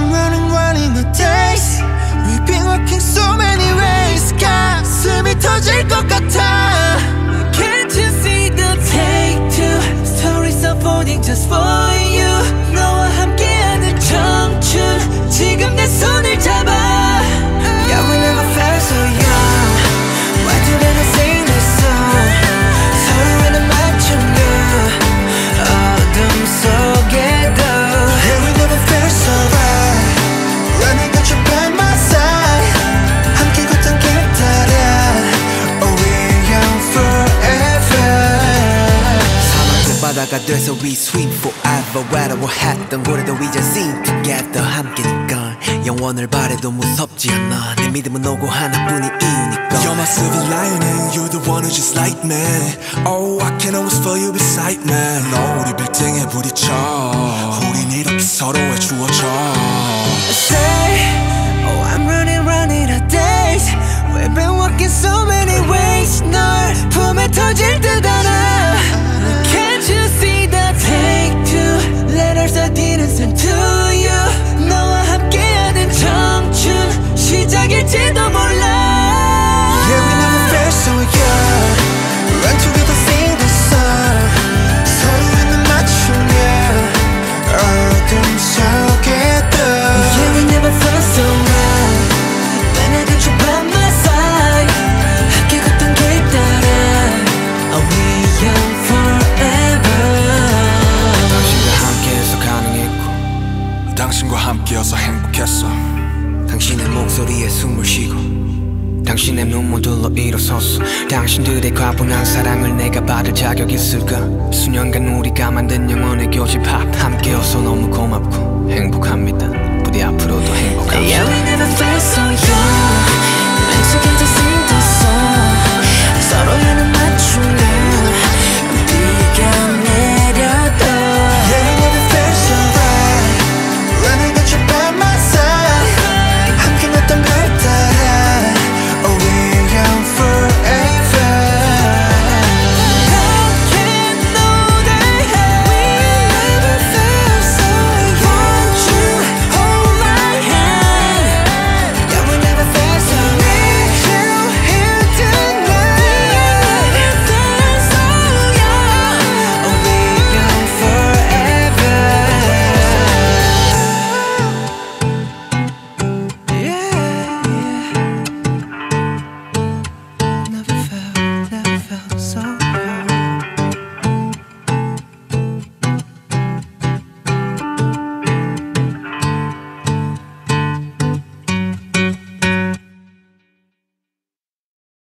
I'm running the days. We've been working so many ways. 가슴이 터질 것 같아. Can't you see the take two stories unfolding just for you. 너와 함께하는 청춘 지금 내 손을 잡아. Yeah, we never felt so young. Why do they not sing this song? 서로에는 맞춤 어둠 속에도. Yeah, we never felt so right. Running got you by my side. 함께 걷던 길 따라. Oh, we're young forever. 사막도 바다가 돼서 we swim forever. 외로워했던 고래도 이제 sing together. 함께니까 영원을 바래도 무섭지 않아. 내 믿음은 오고 하나뿐인 이유니까. You're my silver lining, you're the one who just like me. Oh, I can always feel you beside me. 너 우리 빌딩에 부딪혀. 우린 이렇게 서로에 주어져. Say, oh, I'm running out days. We've been walking so many ways. 널 품에 터질 듯 알아. Can't you see the take two letters I didn't send to you. 너와 함께하는 청춘 시작일지도 몰라. Yeah, we never felt so young. Run together, sing the song. 서로에는 맞춤이야. 어둠 속에도. Yeah, we never felt so right. When I got you by my side. 함께 걷던 길 따라. Are we young forever? 당신과 함께해서 가능했고 당신과 함께여서 행복했어. 당신의 목소리에 숨을 쉬고 당신의 눈물들로 일어섰어. 당신들의 과분한 사랑을 내가 받을 자격 있을까? 수년간 우리가 만든 영원의 교집합 함께여서 너무 고맙고 행복합니다. 부디 앞으로도 행복합시다.